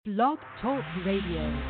Blog Talk Radio.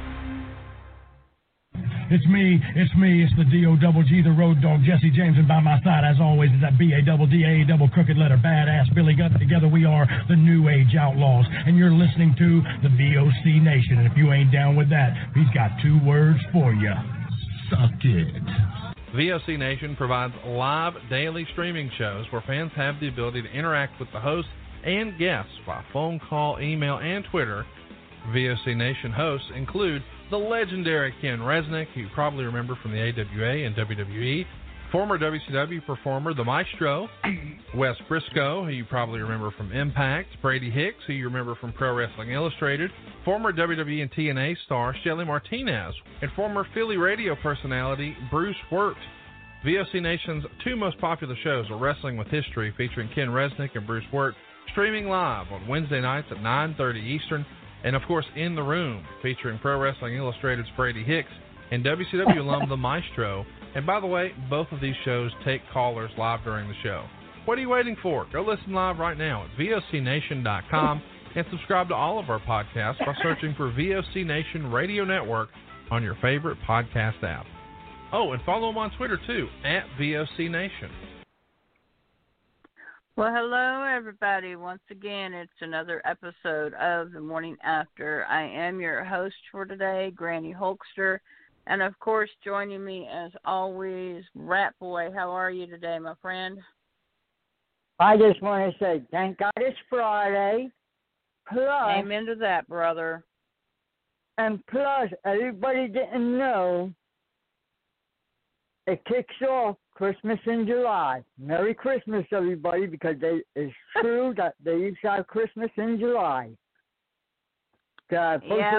It's me, it's the D-O-double-G, the road dog, Jesse James, and by my side, as always, is that B-A-double-D-A, double crooked letter, badass Billy Gunn. Together we are the New Age Outlaws, and you're listening to the VOC Nation, and if you ain't down with that, he's got 2 words for you. Suck it. VOC Nation provides live daily streaming shows where fans have the ability to interact with the hosts and guests by phone call, email, and Twitter. VOC Nation hosts include the legendary Ken Resnick, who you probably remember from the AWA and WWE, former WCW performer The Maestro, Wes Briscoe, who you probably remember from Impact, Brady Hicks, who you remember from Pro Wrestling Illustrated, former WWE and TNA star Shelly Martinez, and former Philly radio personality Bruce Wirt. VOC Nation's 2 most popular shows are Wrestling with History, featuring Ken Resnick and Bruce Wirt, streaming live on Wednesday nights at 9:30 Eastern, and of course In the Room, featuring Pro Wrestling Illustrated's Brady Hicks and WCW alum The Maestro. And by the way, both of these shows take callers live during the show. What are you waiting for? Go listen live right now at VOCNation.com and subscribe to all of our podcasts by searching for VOC Nation Radio Network on your favorite podcast app. Oh, and follow them on Twitter too, at VOC Nation. Well, hello, everybody. Once again, it's another episode of The Morning After. I am your host for today, Granny Hulkster. And, of course, joining me, as always, Rat Boy. How are you today, my friend? I just want to say thank God it's Friday. Plus, amen to that, brother. And plus, everybody didn't know it kicks off Christmas in July. Merry Christmas, everybody, because it's true that they used to have Christmas in July. I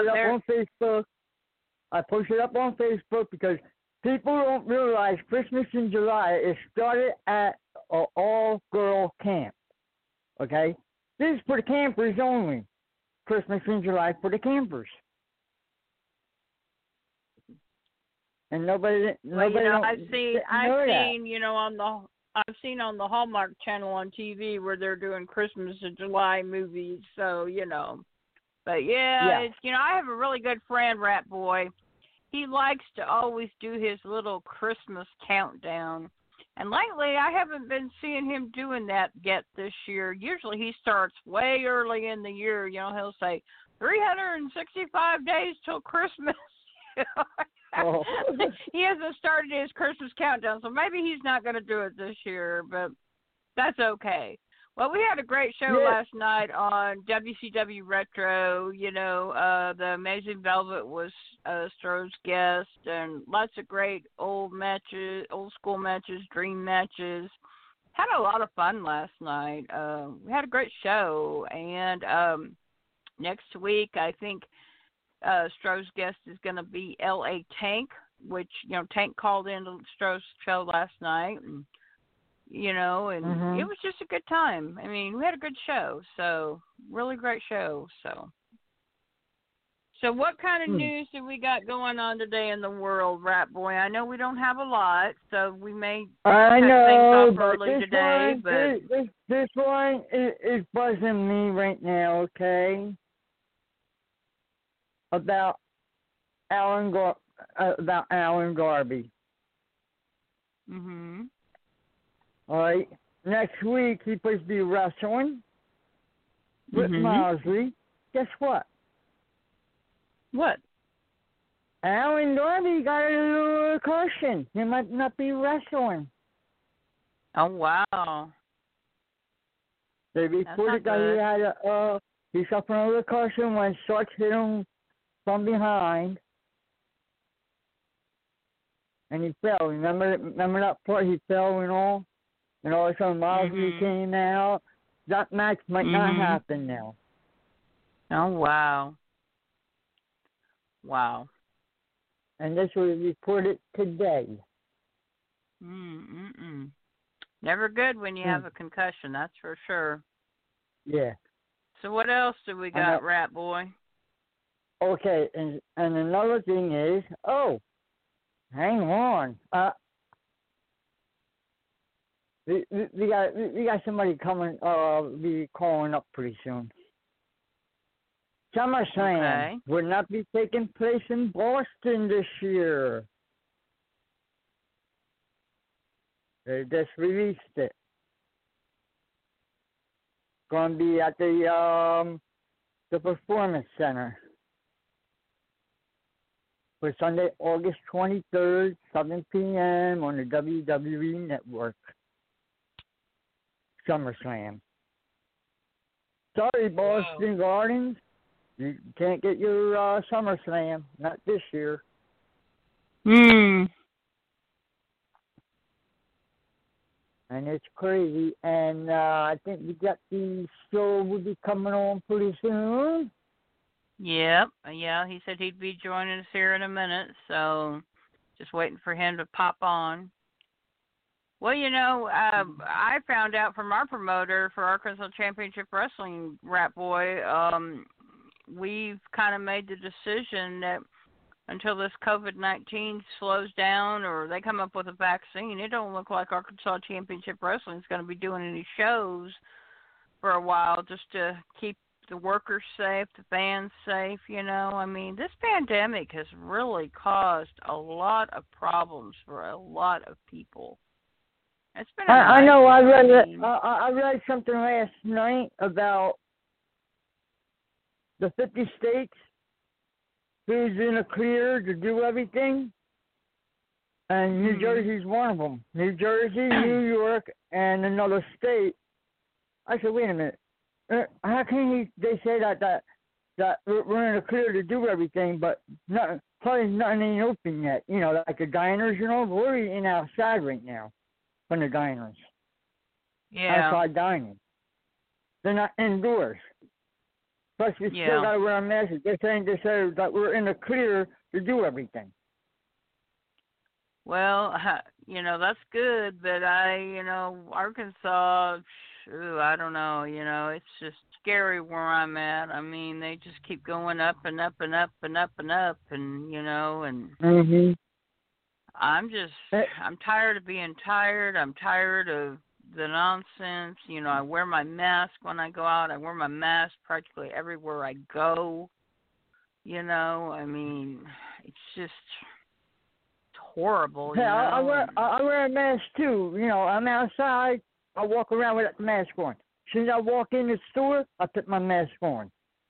posted up on Facebook because people don't realize Christmas in July is started at an all-girl camp. Okay? This is for the campers only. Christmas in July for the campers. And nobody I've seen, you know, on the Hallmark Channel on TV where they're doing Christmas in July movies. So, you know, but it's, you know, I have a really good friend, Rat Boy. He likes to always do his little Christmas countdown. And lately, I haven't been seeing him doing that yet this year. Usually, he starts way early in the year. You know, he'll say 365 days till Christmas. Oh. He hasn't started his Christmas countdown, so maybe he's not going to do it this year, but that's okay. Well, we had a great show last night on WCW Retro. You know, the Amazing Velvet was Stroh's guest, and lots of great old school matches, dream matches. Had a lot of fun last night. We had a great show, and next week, I think, Stroh's guest is going to be L.A. Tank, which, you know, Tank called into Stroh's show last night, and, you know, and it was just a good time. I mean, we had a good show, so really great show. So what kind of news do we got going on today in the world, Rat Boy? I know we don't have a lot, so we may cut things off early today. This one is buzzing me right now, okay? About Alan Garvey. Mhm. All right. Next week he's supposed to be wrestling with Mosley. Guess what? What? Alan Garvey got a little caution. He might not be wrestling. Oh wow! They reported that he suffered a little caution when Sarge hit him from behind, and he fell. Remember that part? He fell and all of a sudden Mosley came out. That match might not happen now. Oh wow! Wow! And this was reported today. Never good when you have a concussion. That's for sure. Yeah. So what else do we got, Rat Boy? Okay, and another thing is, hang on. We got somebody coming. Be calling up pretty soon. SummerSlam will not be taking place in Boston this year. They just released it. Going to be at the Performance Center for Sunday, August 23rd, 7 p.m. on the WWE Network. SummerSlam. Sorry, Boston Gardens. You can't get your SummerSlam. Not this year. Hmm. And it's crazy. And I think we got the show will be coming on pretty soon. Yep. Yeah, he said he'd be joining us here in a minute. So just waiting for him to pop on. Well, I found out from our promoter for Arkansas Championship Wrestling, Rat Boy, we've kind of made the decision that until this COVID-19 slows down or they come up with a vaccine, it don't look like Arkansas Championship Wrestling is going to be doing any shows for a while just to keep the workers safe, the fans safe, I mean, this pandemic has really caused a lot of problems for a lot of people. It's been I know. I read something last night about the 50 states who's in a clear to do everything, and New Jersey's one of them. New Jersey, New York, and another state. I said, wait a minute. How can they say that we're in a clear to do everything, but probably nothing ain't open yet? Like the diners, we're eating outside right now. From the diners. Yeah. Outside dining. They're not indoors. Plus, we still got to wear a mask. They're saying that we're in the clear to do everything. Well, that's good, but Arkansas, I don't know, it's just scary where I'm at. I mean, they just keep going up and up and up and up and up, and, and... I'm tired of being tired. I'm tired of the nonsense. I wear my mask when I go out. I wear my mask practically everywhere I go. I mean, it's just horrible. Yeah, I wear a mask too. I'm outside. I walk around without the mask on. As soon as I walk in the store, I put my mask on.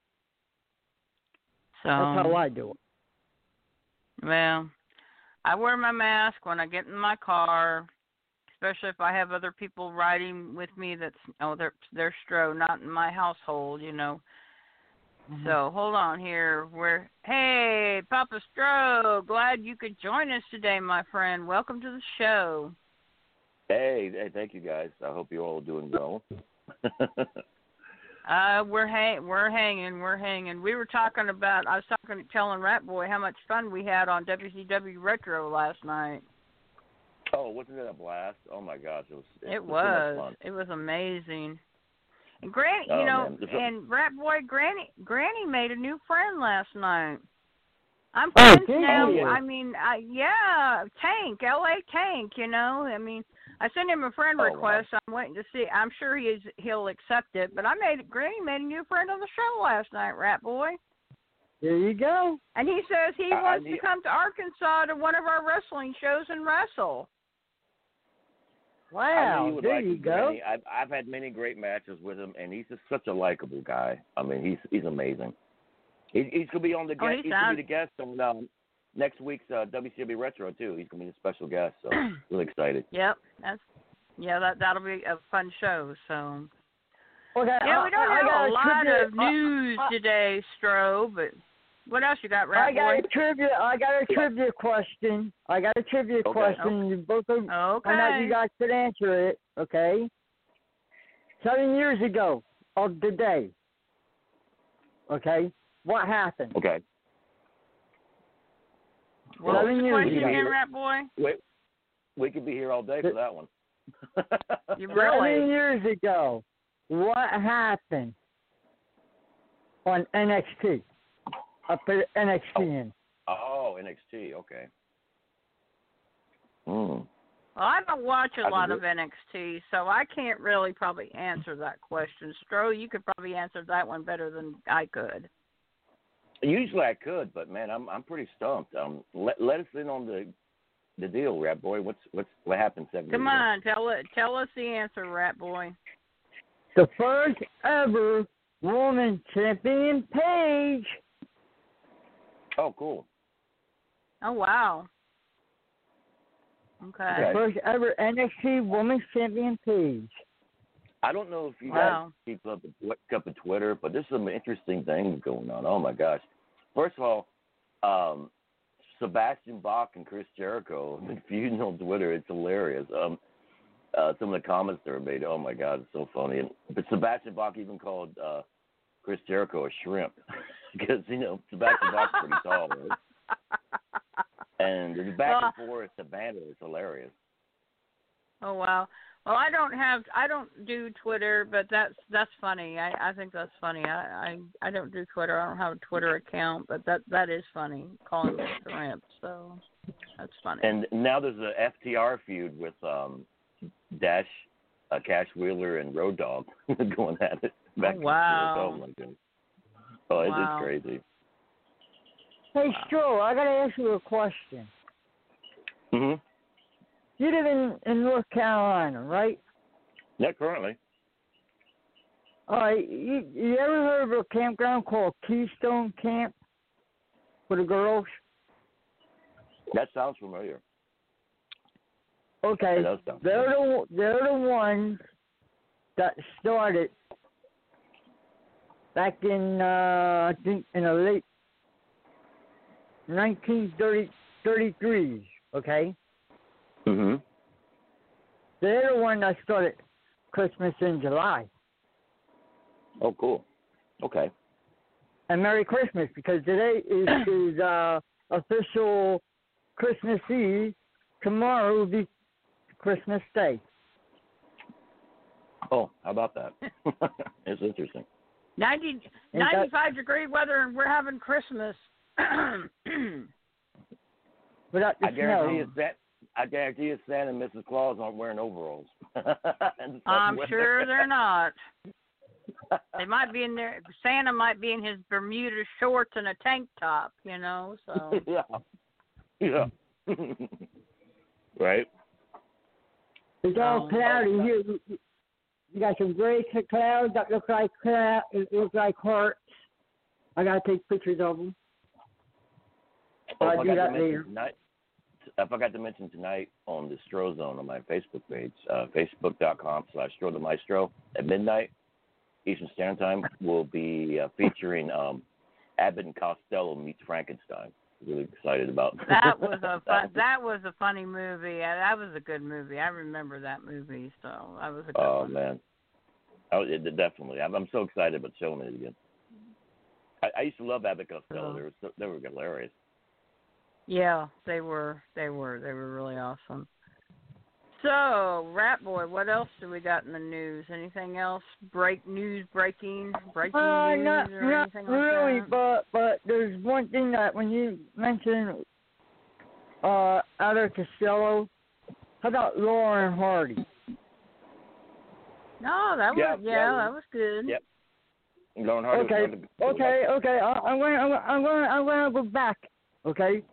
So that's how I do it. Well, I wear my mask when I get in my car, especially if I have other people riding with me they're Stro, not in my household, So hold on here. Hey, Papa Stro, glad you could join us today, my friend. Welcome to the show. Hey, thank you guys. I hope you're all doing well. We're hanging. We were talking about. I was telling Rat Boy how much fun we had on WCW Retro last night. Oh, wasn't it a blast? Oh my gosh, it was. So much fun. It was amazing. And Granny, and Rat Boy, Granny made a new friend last night. I'm friends now. Yeah. I mean, Tank, LA Tank. I mean. I sent him a friend request. Wow. I'm waiting to see. I'm sure he'll accept it. But Granny made a new friend on the show last night, Rat Boy. There you go. And he says he wants to come to Arkansas to one of our wrestling shows and wrestle. Wow, there you go. I've had many great matches with him, and he's just such a likable guy. I mean, he's amazing. He's going to be on the guest. He's going to be the guest on next week's WCW Retro too. He's gonna be a special guest, so really excited. Yep, that'll be a fun show. So okay, we don't have a lot of news today, Stro. But what else you got, Rat Boy? I got a trivia question. Okay. You both I know you guys could answer it. Okay. 7 years ago of the day. Okay, what happened? Okay. Well, 7 years ago, Rat Boy. We could be here all day for that one. You really? 7 years ago, what happened on NXT? I put NXT in. Oh, NXT. Okay. Well, I don't watch a lot of NXT, so I can't really probably answer that question. Stro, you could probably answer that one better than I could. Usually I could, but man, I'm pretty stumped. Let us in on the deal, Rat Boy. What happened 7 years ago? Come on, tell us the answer, Rat Boy. The first ever woman champion, Paige. Oh, cool. Oh, wow. Okay. The first ever NXT Women's Champion, Paige. I don't know if you guys keep up with Twitter, but there's some interesting things going on. Oh, my gosh. First of all, Sebastian Bach and Chris Jericho have been feuding on Twitter. It's hilarious. Some of the comments that were made, oh, my God, it's so funny. But Sebastian Bach even called Chris Jericho a shrimp because, Sebastian Bach's pretty tall, right? And the back and forth, the banter is hilarious. Oh, wow. Well, I don't do Twitter, but that's funny. I think that's funny. I don't do Twitter. I don't have a Twitter account, but that is funny, calling me a shrimp. So that's funny. And now there's a FTR feud with Dash, Cash Wheeler, and Road Dogg going at it. Back and forth. Oh my goodness. Oh, it's crazy. Hey, Stro, I gotta ask you a question. Mhm. You live in North Carolina, right? Yeah, currently. All right. You ever heard of a campground called Keystone Camp for the girls? That sounds familiar. Okay. They're the ones that started back in I think in the late 1933s. Okay. Mhm. They're the one that started Christmas in July. Oh, cool. Okay. And Merry Christmas, because today is official Christmas Eve. Tomorrow will be Christmas Day. Oh, how about that? It's interesting. 95-degree weather, and we're having Christmas. Without the snow. I guarantee you Santa and Mrs. Claus aren't wearing overalls. I'm sure they're not. They might be in there. Santa might be in his Bermuda shorts and a tank top, so. Yeah. Right? It's all cloudy here. You got some gray clouds that look like hearts. I got to take pictures of them. I do that later. I forgot to mention tonight on the Stro Zone on my Facebook page, facebook.com/StroTheMaestro at midnight Eastern Standard Time, will be featuring Abbott and Costello meets Frankenstein. Really excited about that. That was a funny movie. That was a good movie. I remember that movie, so that was a good one. Oh man, definitely. I'm so excited about showing it again. I used to love Abbott and Costello. They were hilarious. Yeah, they were really awesome. So, Rat Boy, what else do we got in the news? Anything else? Breaking news, or anything not really, like but there's one thing that when you mentioned Abbott Costello, how about Lauren Hardy? No, that was good. Yep. Lauren Hardy. Okay. I'm gonna go back. Okay.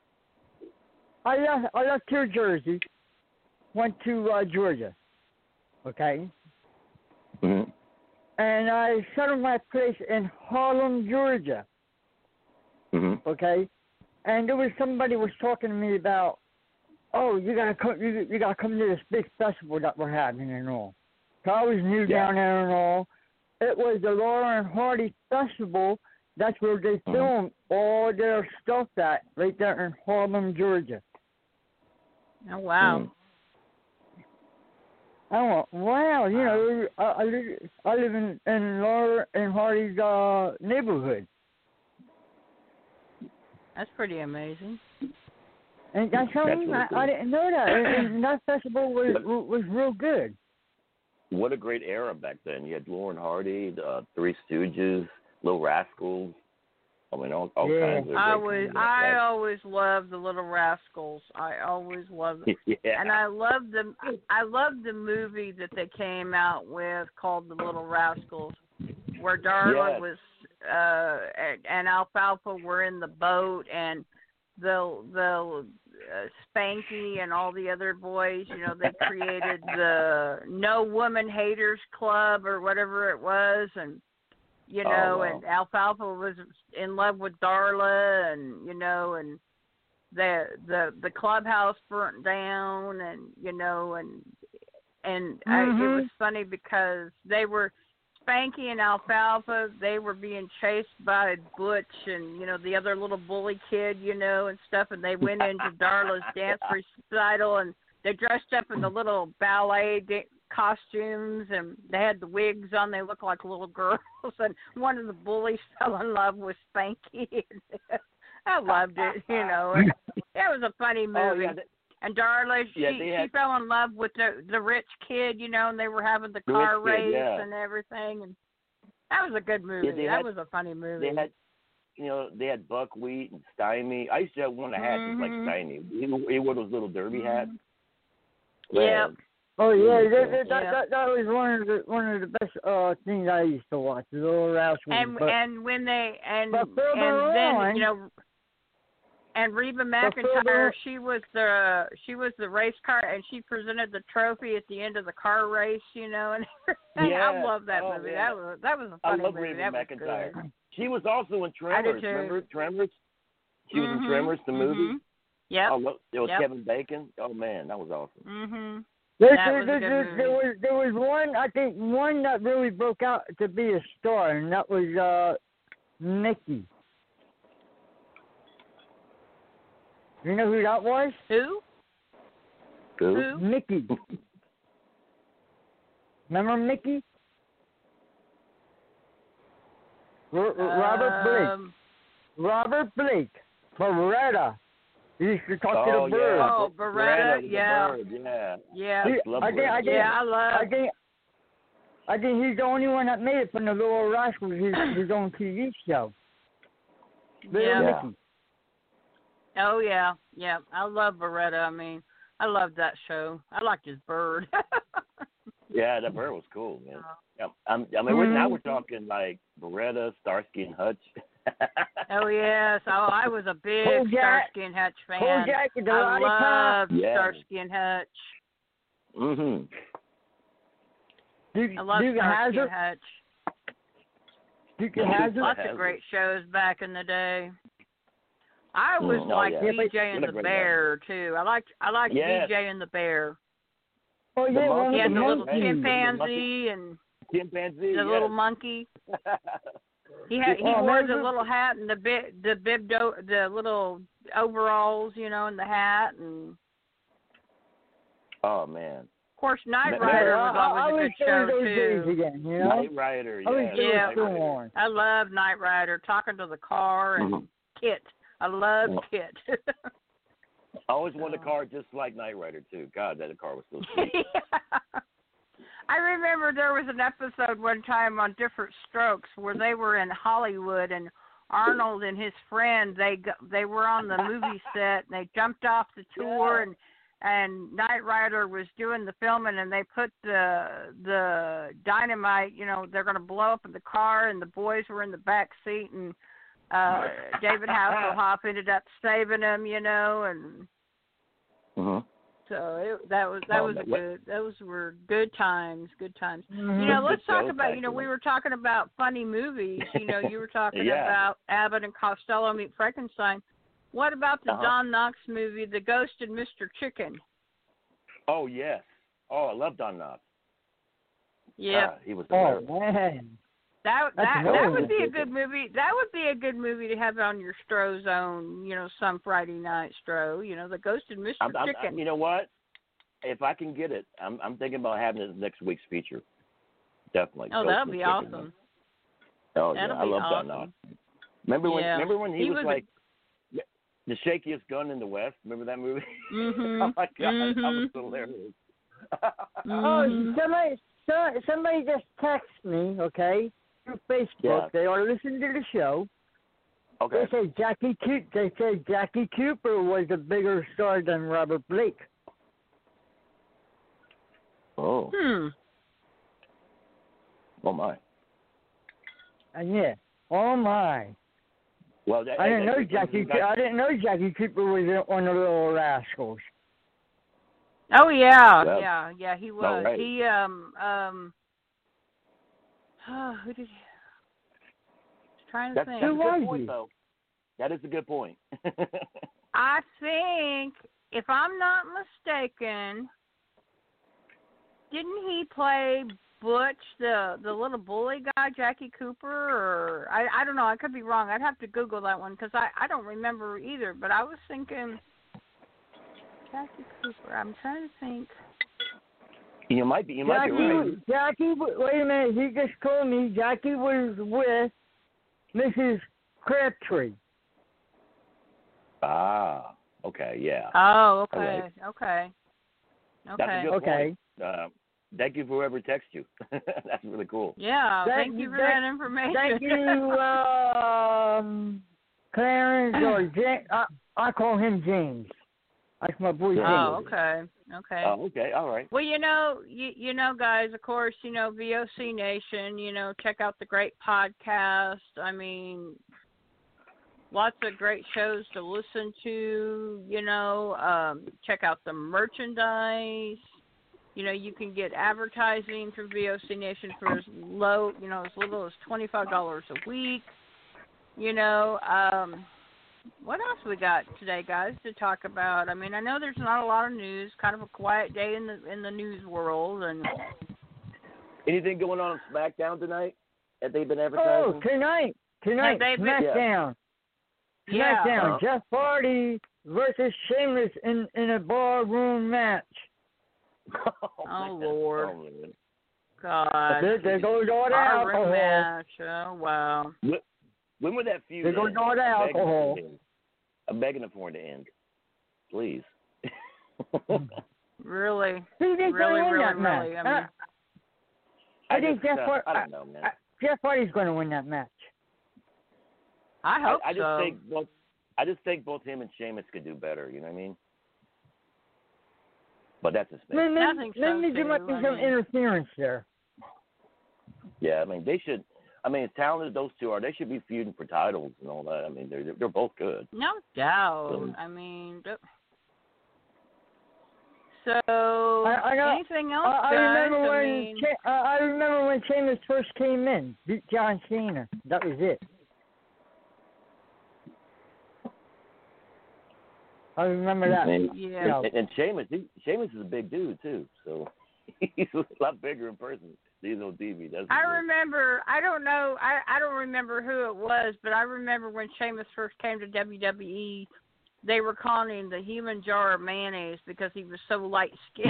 I left here, Jersey, went to Georgia, okay? Mm-hmm. And I settled my place in Harlem, Georgia, okay? And there was somebody was talking to me about, oh, you gotta come to this big festival that we're having and all. So I was new down there and all. It was the Lauren Hardy Festival. That's where they filmed all their stuff at, right there in Harlem, Georgia. Oh, wow. Oh, wow. I live in Lauren Hardy's neighborhood. That's pretty amazing. And that's something I didn't know that. And that festival was real good. What a great era back then. You had Lauren Hardy, the Three Stooges, Little Rascals. I mean, all kinds of. I always loved the Little Rascals. I always loved them. Yeah. And I loved them. I loved the movie that they came out with called The Little Rascals, where Darla was and Alfalfa were in the boat, and the Spanky and all the other boys, you know, they created the No Woman Haters Club or whatever it was, and you know, and Alfalfa was in love with Darla, and you know, and the clubhouse burnt down, and you know, and it was funny because they were Spanky and Alfalfa, they were being chased by Butch and, you know, the other little bully kid, you know, and stuff, and they went into Darla's dance recital, and they dressed up in the little ballet costumes, and they had the wigs on, they looked like little girls, and one of the bullies fell in love with Spanky. I loved it, you know. And it was a funny movie. Oh, yeah. And Darla, she fell in love with the rich kid, you know, and they were having the car race and everything. And that was a good movie. That was a funny movie. They had, you know, they had Buckwheat and Stymie. I used to have one of the hats just like Stymie. He wore those little derby hats. Yeah. Oh yeah, that was one of the best things I used to watch. The Little Rascals. And when they and then you know. And Reba McEntire, she was the race car, and she presented the trophy at the end of the car race, you know. And I love that movie. Yeah. That was a funny movie. I love Reba McEntire. She was also in Tremors. Remember Tremors? She was in Tremors, the movie. Yeah. It was Kevin Bacon. Oh man, that was awesome. There was one, I think, one that really broke out to be a star, and that was Mickey. You know who that was? Who? Mickey. Remember Mickey? Robert Blake. Beretta. He used to talk to the bird. Oh, Beretta, yeah. I think he's the only one that made it from the Little Rascals, his own TV show. Mickey. Oh, yeah. I love Beretta. I mean, I love that show. I liked his bird. Yeah, that bird was cool, man. I mean, now we're talking like Beretta, Starsky and Hutch. Oh, yes. Oh, I was a big Starsky and Hutch fan. I loved Starsky and Hutch. I love Starsky and Hutch. Lots of great shows back in the day. I was BJ and the Bear too. I liked BJ and the Bear. Oh yeah, he had the little chimpanzee and the little monkey. He wore the little hat and the little overalls, you know, and the hat and. Oh man. Of course, Knight Rider was always a good show too. Again, you know? Knight Rider, yeah. I love Knight Rider, talking to the car and Kit. I love Kit. I always wanted a car just like Knight Rider too. God, that car was so sweet. I remember there was an episode one time on Different Strokes where they were in Hollywood, and Arnold and his friend they were on the movie set, and they jumped off the tour, and Knight Rider was doing the filming, and they put the dynamite, you know, they're going to blow up in the car, and the boys were in the back seat, and David Hasselhoff ended up saving him, you know, and so those were good times. You know, let's talk about, you know, we were talking about funny movies. You know, you were talking about Abbott and Costello Meet Frankenstein. What about the Don Knotts movie, The Ghost and Mr. Chicken? Oh yes. Oh, I love Don Knotts. Yeah, he was. Oh man. That would be a good movie. That would be a good movie to have on your Stro Zone, you know, some Friday night Stro. You know, The Ghost and Mr. Chicken. You know what? If I can get it, I'm thinking about having it next week's feature. Definitely. Oh, that'll be awesome. Oh yeah, I love Don Knotts. Remember when he was like the shakiest gun in the West? Remember that movie? Oh my God, that was hilarious. Somebody just texted me, okay, through Facebook. Yeah. They are listening to the show. Okay. They said Jackie Cooper was a bigger star than Robert Blake. Oh. Oh my. And yeah. Oh my! Well, I didn't know Jackie Cooper was one of the Little Rascals. Oh yeah, well, yeah, he was. Right. He who did he? Trying to think. That's a good point, though. That is a good point. I think, if I'm not mistaken, didn't he play Butch, the little bully guy, Jackie Cooper? Or I don't know. I could be wrong. I'd have to Google that one because I don't remember either. But I was thinking Jackie Cooper. I'm trying to think. You might be right. Jackie, wait a minute. He just told me Jackie was with Mrs. Crabtree. Ah, okay, yeah. Oh, okay, right. okay. That's a good point. Thank you for whoever texted you. That's really cool. Yeah, thank you for that information. Thank you, Clarence, or James. I call him James. That's my boy James. Oh, okay. Oh, okay, all right. Well, you know, guys, of course, VOC Nation, check out the great podcast. I mean, lots of great shows to listen to, check out the merchandise. You can get advertising through VOC Nation for as little as $25 a week. What else we got today, guys, to talk about? I mean, I know there's not a lot of news. Kind of a quiet day in the news world. And anything going on SmackDown tonight that they've been advertising? Oh, tonight, SmackDown. Yeah. SmackDown. Jeff Hardy versus Sheamus in a ballroom match. Oh Lord. Oh, God. They're going to go to alcohol. Match. Oh wow. When would that feud They're going to go to alcohol. I'm begging for it to end. Please. Really? Who did really, win really, that match? really. I mean, I think Jeff Hardy. I don't know, man. Jeff Hardy's going to win that match. I hope so. I just think both him and Sheamus could do better. You know what I mean? But that's a space. Maybe there might be some interference there. Yeah, I mean they should. I mean, as talented as those two are, they should be feuding for titles and all that. I mean, they're both good. No doubt. I mean, so anything else? I remember when Sheamus first came in, beat John Cena. That was it. I remember that. And Sheamus is a big dude too, so he's a lot bigger in person. He's on TV. I remember. I don't know. I don't remember who it was, but I remember when Sheamus first came to WWE, they were calling him the human jar of mayonnaise because he was so light skinned.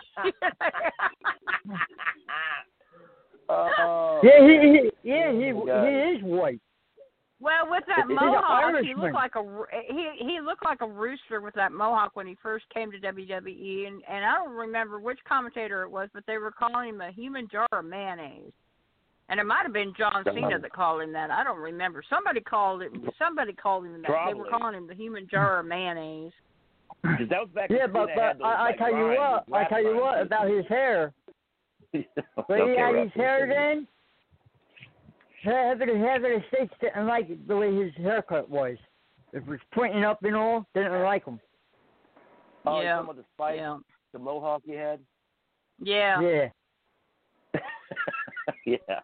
He is white. Well, with that mohawk, he looked like a rooster with that mohawk when he first came to WWE, and I don't remember which commentator it was, but they were calling him a human jar of mayonnaise, and it might have been John Cena that called him that. I don't remember. Somebody called him that. Probably. They were calling him the human jar of mayonnaise. That was back but I tell you what about his hair. When he had his hair then. Heather States didn't like the way his haircut was. It was pointing up and all. Didn't like him. Oh, yeah. Some of the spike, the mohawk he had. Yeah. Yeah. Yeah.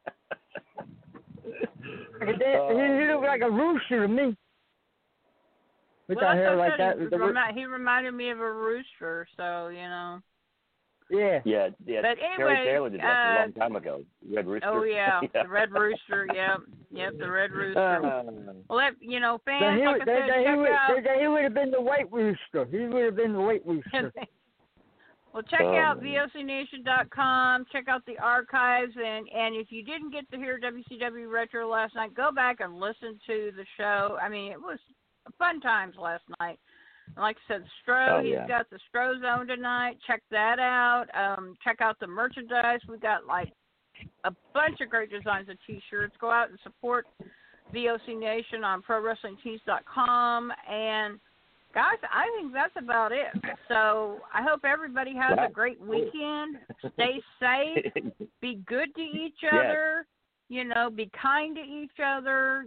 He looked like a rooster to me. With that hair like that. He reminded me of a rooster, so Yeah. Yeah. But anyway, Terry Taylor did that a long time ago. Red Rooster. Oh yeah, the Red Rooster. Yep, the Red Rooster. Well, fans, like I said, check out. He would have been the White Rooster. Well, check out VOCNation.com. Check out the archives, and if you didn't get to hear WCW Retro last night, go back and listen to the show. I mean, it was fun times last night. And like I said, he's got the Stro Zone tonight. Check that out. Check out the merchandise. We've got like a bunch of great designs of T-shirts. Go out and support VOC Nation on ProWrestlingTees.com. And guys, I think that's about it. So I hope everybody has a great weekend. Stay safe. Be good to each other. be kind to each other,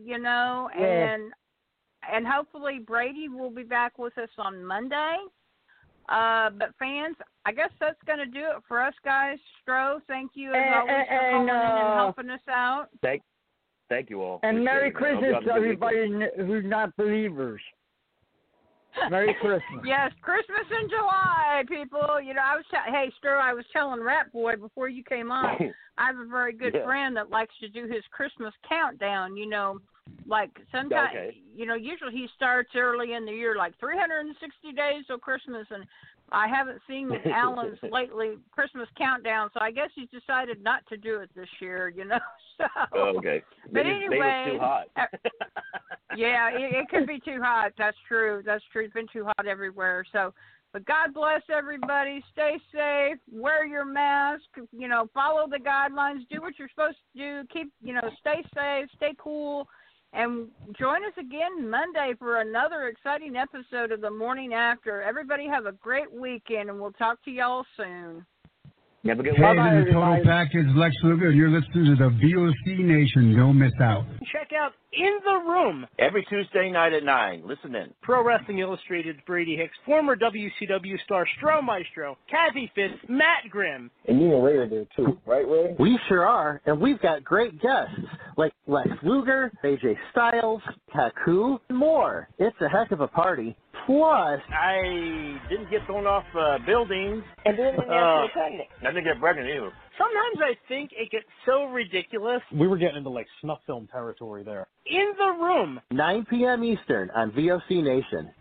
and hopefully Brady will be back with us on Monday. But fans, I guess that's going to do it for us, guys. Stro, thank you as always for calling in and helping us out. Thank you all. And Merry Christmas to everybody who's not believers. Merry Christmas. Yes, Christmas in July, people. Hey, Stro, I was telling Rat Boy before you came on, I have a very good friend that likes to do his Christmas countdown, like sometimes, usually he starts early in the year, like 360 days till Christmas, and I haven't seen Alan's lately Christmas countdown, so I guess he's decided not to do it this year, So, okay. But anyway, it's too hot. Yeah, it could be too hot. That's true. It's been too hot everywhere. So, but God bless everybody. Stay safe. Wear your mask. Follow the guidelines. Do what you're supposed to do. Stay safe. Stay cool. And join us again Monday for another exciting episode of The Morning After. Everybody have a great weekend, and we'll talk to y'all soon. Have a good Hey, this is Total Package Lex Luger. You're listening to the VOC Nation. Don't miss out. Check out In the Room every Tuesday night at 9. Listen in. Pro Wrestling Illustrated's Brady Hicks, former WCW star Stro Maestro, Kathy Fitz, Matt Grimm. And you and Ray are there too, right, Ray? We sure are, and we've got great guests like Lex Luger, AJ Styles, Taku, and more. It's a heck of a party. Plus, I didn't get thrown off buildings. And didn't get pregnant. I didn't get pregnant either. Sometimes I think it gets so ridiculous. We were getting into snuff film territory there. In the Room. 9 p.m. Eastern on VOC Nation.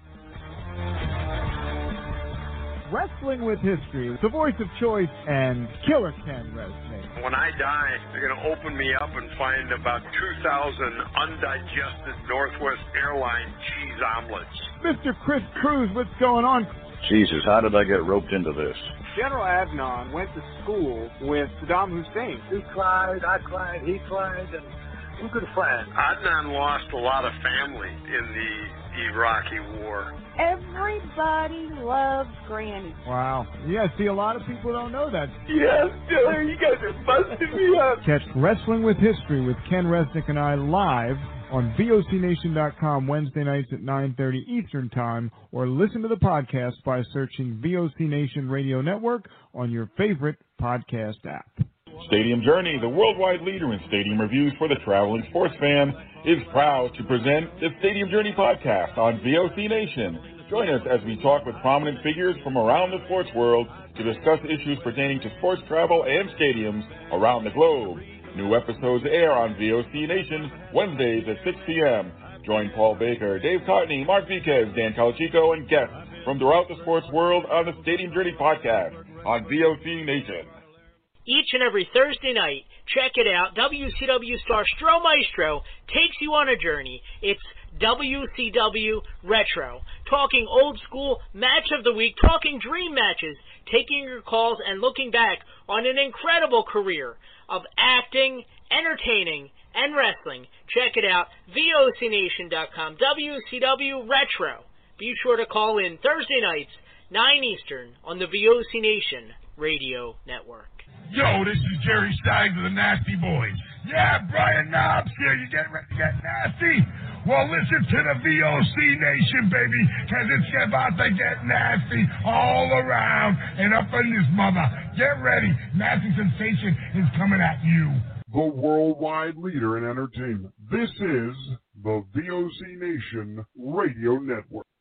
Wrestling with History, the voice of choice, and Killer Ken Resnick. When I die, they're going to open me up and find about 2,000 undigested Northwest Airlines cheese omelets. Mr. Chris Cruz, what's going on? Jesus, how did I get roped into this? General Adnan went to school with Saddam Hussein. He cried, I cried, he cried, and we're good friends. Adnan lost a lot of family in the Iraqi war. Everybody loves Granny. Wow. Yeah, see, a lot of people don't know that. Yes, Diller, you guys are busting me up. Catch Wrestling with History with Ken Resnick and I live on VOCNation.com Wednesday nights at 9:30 Eastern Time, or listen to the podcast by searching VOC Nation Radio Network on your favorite podcast app. Stadium Journey, the worldwide leader in stadium reviews for the traveling sports fan, is proud to present the Stadium Journey podcast on VOC Nation. Join us as we talk with prominent figures from around the sports world to discuss issues pertaining to sports travel and stadiums around the globe. New episodes air on VOC Nation Wednesdays at 6 p.m. Join Paul Baker, Dave Cotney, Mark Viquez, Dan Calachico, and guests from throughout the sports world on the Stadium Journey podcast on VOC Nation. Each and every Thursday night, check it out. WCW star Stro Maestro takes you on a journey. It's WCW Retro. Talking old school match of the week, talking dream matches, taking your calls and looking back on an incredible career of acting, entertaining, and wrestling. Check it out, VOCNation.com, WCW Retro. Be sure to call in Thursday nights, 9 Eastern, on the VOC Nation Radio Network. Yo, this is Jerry Stein of the Nasty Boys. Yeah, Brian Knobs here. You getting ready to get nasty? Well, listen to the VOC Nation, baby, because it's about to get nasty all around and up in this mother. Get ready. Nasty Sensation is coming at you. The worldwide leader in entertainment. This is the VOC Nation Radio Network.